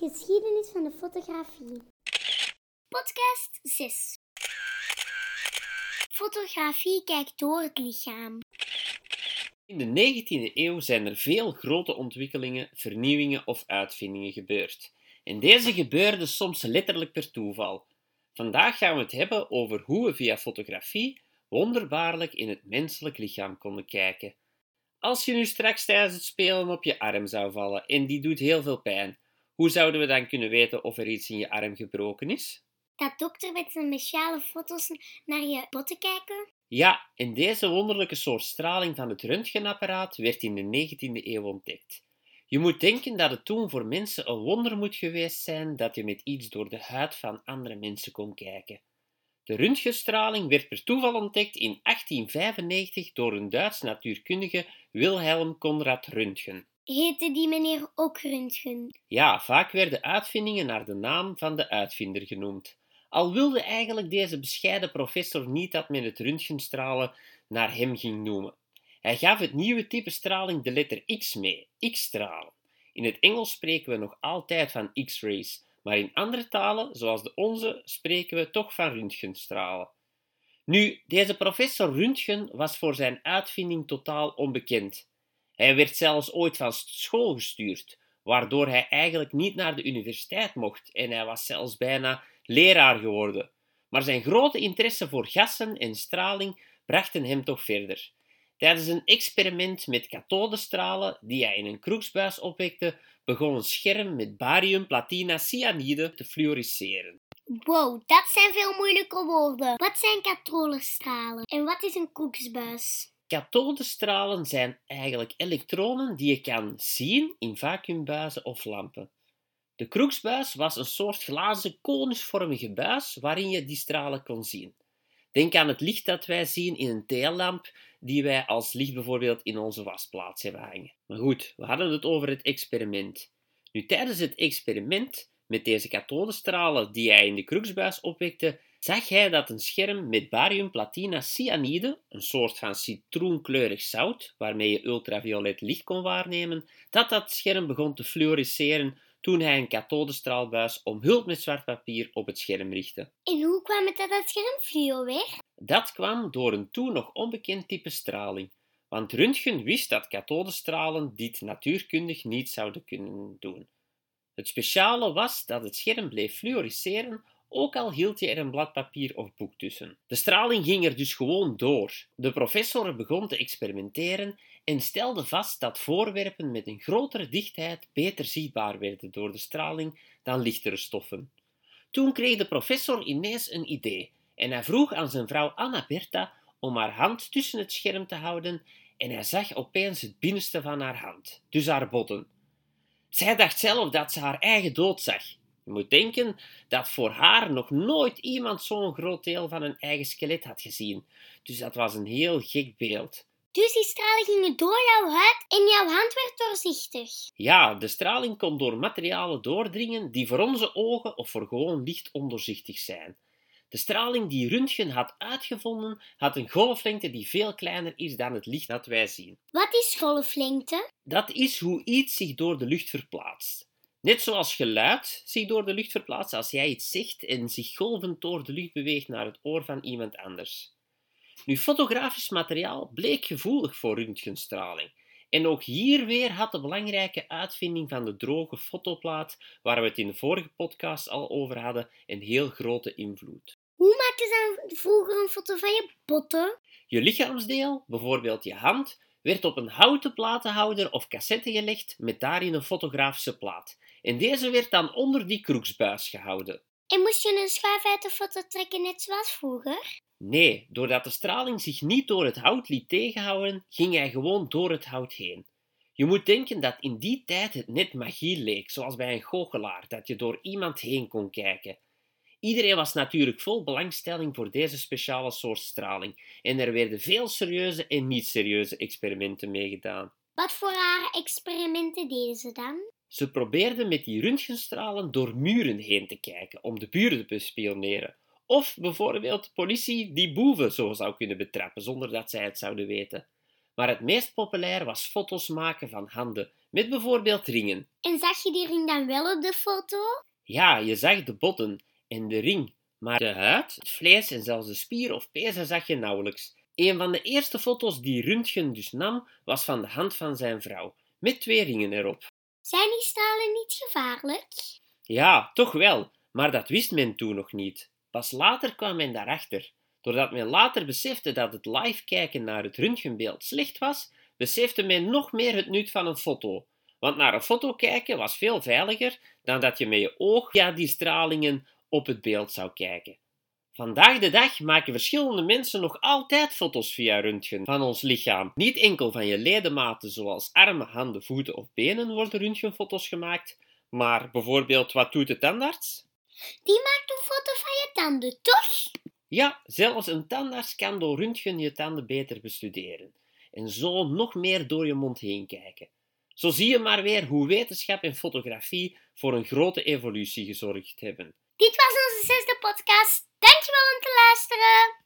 Geschiedenis van de fotografie. Podcast 6. Fotografie kijkt door het lichaam. In de 19e eeuw zijn er veel grote ontwikkelingen, vernieuwingen of uitvindingen gebeurd. En deze gebeurden soms letterlijk per toeval. Vandaag gaan we het hebben over hoe we via fotografie wonderbaarlijk in het menselijk lichaam konden kijken. Als je nu straks tijdens het spelen op je arm zou vallen en die doet heel veel pijn, hoe zouden we dan kunnen weten of er iets in je arm gebroken is? Dat dokter met zijn speciale foto's naar je botten kijken? Ja, en deze wonderlijke soort straling van het röntgenapparaat werd in de 19e eeuw ontdekt. Je moet denken dat het toen voor mensen een wonder moet geweest zijn dat je met iets door de huid van andere mensen kon kijken. De röntgenstraling werd per toeval ontdekt in 1895 door een Duits natuurkundige Wilhelm Conrad Röntgen. Heette die meneer ook Röntgen? Ja, vaak werden uitvindingen naar de naam van de uitvinder genoemd. Al wilde eigenlijk deze bescheiden professor niet dat men het röntgenstralen naar hem ging noemen. Hij gaf het nieuwe type straling de letter X mee, X-stralen. In het Engels spreken we nog altijd van X-rays, maar in andere talen, zoals de onze, spreken we toch van röntgenstralen. Nu, deze professor Röntgen was voor zijn uitvinding totaal onbekend. Hij werd zelfs ooit van school gestuurd, waardoor hij eigenlijk niet naar de universiteit mocht en hij was zelfs bijna leraar geworden. Maar zijn grote interesse voor gassen en straling brachten hem toch verder. Tijdens een experiment met kathodestralen die hij in een kroegsbuis opwekte, begon een scherm met barium, platina, cyanide te fluorisceren. Wow, dat zijn veel moeilijke woorden. Wat zijn kathodestralen en wat is een kroegsbuis? Kathodestralen zijn eigenlijk elektronen die je kan zien in vacuümbuizen of lampen. De kroegsbuis was een soort glazen konusvormige buis waarin je die stralen kon zien. Denk aan het licht dat wij zien in een theelamp die wij als licht bijvoorbeeld in onze wasplaats hebben hangen. Maar goed, we hadden het over het experiment. Nu, tijdens het experiment met deze kathodestralen die hij in de kroegsbuis opwekte, zag hij dat een scherm met barium, platina, cyanide, een soort van citroenkleurig zout waarmee je ultraviolet licht kon waarnemen, dat scherm begon te fluorisceren toen hij een kathodestraalbuis omhuld met zwart papier op het scherm richtte. En hoe kwam het dat dat scherm fluo werd? Dat kwam door een toen nog onbekend type straling, want Röntgen wist dat kathodestralen dit natuurkundig niet zouden kunnen doen. Het speciale was dat het scherm bleef fluorisceren, ook al hield je er een blad papier of boek tussen. De straling ging er dus gewoon door. De professor begon te experimenteren en stelde vast dat voorwerpen met een grotere dichtheid beter zichtbaar werden door de straling dan lichtere stoffen. Toen kreeg de professor ineens een idee en hij vroeg aan zijn vrouw Anna Bertha om haar hand tussen het scherm te houden en hij zag opeens het binnenste van haar hand, dus haar botten. Zij dacht zelf dat ze haar eigen dood zag. Je moet denken dat voor haar nog nooit iemand zo'n groot deel van een eigen skelet had gezien. Dus dat was een heel gek beeld. Dus die stralen gingen door jouw huid en jouw hand werd doorzichtig. Ja, de straling kon door materialen doordringen die voor onze ogen of voor gewoon licht ondoorzichtig zijn. De straling die Röntgen had uitgevonden, had een golflengte die veel kleiner is dan het licht dat wij zien. Wat is golflengte? Dat is hoe iets zich door de lucht verplaatst. Net zoals geluid zich door de lucht verplaatst als jij iets zegt en zich golvend door de lucht beweegt naar het oor van iemand anders. Nu, fotografisch materiaal bleek gevoelig voor röntgenstraling. En ook hier weer had de belangrijke uitvinding van de droge fotoplaat, waar we het in de vorige podcast al over hadden, een heel grote invloed. Hoe maakte ze dan vroeger een foto van je botten? Je lichaamsdeel, bijvoorbeeld je hand, werd op een houten platenhouder of cassette gelegd met daarin een fotografische plaat. En deze werd dan onder die kroegsbuis gehouden. En moest je een schuif uit de foto trekken net zoals vroeger? Nee, doordat de straling zich niet door het hout liet tegenhouden, ging hij gewoon door het hout heen. Je moet denken dat in die tijd het net magie leek, zoals bij een goochelaar, dat je door iemand heen kon kijken. Iedereen was natuurlijk vol belangstelling voor deze speciale soort straling en er werden veel serieuze en niet-serieuze experimenten mee gedaan. Wat voor rare experimenten deden ze dan? Ze probeerden met die röntgenstralen door muren heen te kijken om de buren te bespioneren. Of bijvoorbeeld de politie die boeven zo zou kunnen betrappen zonder dat zij het zouden weten. Maar het meest populair was foto's maken van handen met bijvoorbeeld ringen. En zag je die ring dan wel op de foto? Ja, je zag de botten en de ring, maar de huid, het vlees en zelfs de spier of pezen zag je nauwelijks. Een van de eerste foto's die Röntgen dus nam, was van de hand van zijn vrouw, met 2 ringen erop. Zijn die stralen niet gevaarlijk? Ja, toch wel, maar dat wist men toen nog niet. Pas later kwam men daarachter. Doordat men later besefte dat het live kijken naar het röntgenbeeld slecht was, besefte men nog meer het nut van een foto. Want naar een foto kijken was veel veiliger dan dat je met je oog via die stralingen op het beeld zou kijken. Vandaag de dag maken verschillende mensen nog altijd foto's via röntgen van ons lichaam. Niet enkel van je ledematen zoals armen, handen, voeten of benen worden röntgenfoto's gemaakt, maar bijvoorbeeld wat doet de tandarts? Die maakt een foto van je tanden, toch? Ja, zelfs een tandarts kan door röntgen je tanden beter bestuderen en zo nog meer door je mond heen kijken. Zo zie je maar weer hoe wetenschap en fotografie voor een grote evolutie gezorgd hebben. Dit was onze 6e podcast. Dankjewel om te luisteren.